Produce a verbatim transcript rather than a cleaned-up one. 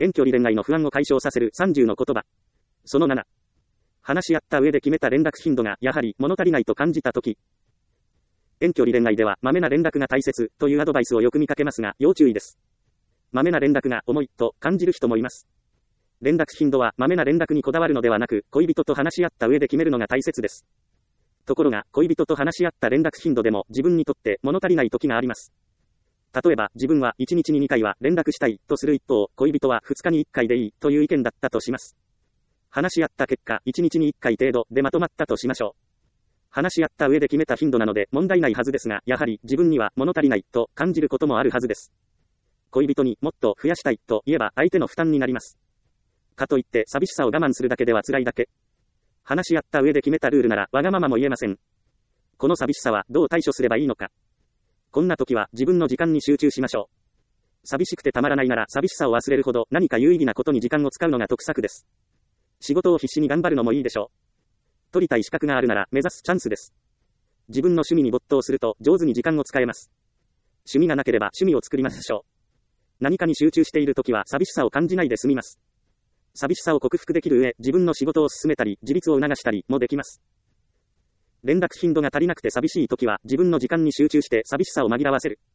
遠距離恋愛の不安を解消させるさんじゅうの言葉。そのなな。話し合った上で決めた連絡頻度がやはり物足りないと感じたとき。遠距離恋愛ではまめな連絡が大切というアドバイスをよく見かけますが、要注意です。まめな連絡が重いと感じる人もいます。連絡頻度はまめな連絡にこだわるのではなく、恋人と話し合った上で決めるのが大切です。ところが、恋人と話し合った連絡頻度でも自分にとって物足りない時があります。例えば、自分はいちにちににかいは連絡したいとする一方、恋人はふつかにいっかいでいいという意見だったとします。話し合った結果、いちにちにいっかい程度でまとまったとしましょう。話し合った上で決めた頻度なので問題ないはずですが、やはり自分には物足りないと感じることもあるはずです。恋人にもっと増やしたいと言えば相手の負担になります。かといって寂しさを我慢するだけでは辛いだけ。話し合った上で決めたルールならわがままも言えません。この寂しさはどう対処すればいいのか。こんな時は自分の時間に集中しましょう。寂しくてたまらないなら寂しさを忘れるほど何か有意義なことに時間を使うのが得策です。仕事を必死に頑張るのもいいでしょう。取りたい資格があるなら目指すチャンスです。自分の趣味に没頭すると上手に時間を使えます。趣味がなければ趣味を作りましょう。何かに集中しているときは寂しさを感じないで済みます。寂しさを克服できる上、自分の仕事を進めたり、自立を促したりもできます。連絡頻度が足りなくて寂しいときは自分の時間に集中して寂しさを紛らわせる。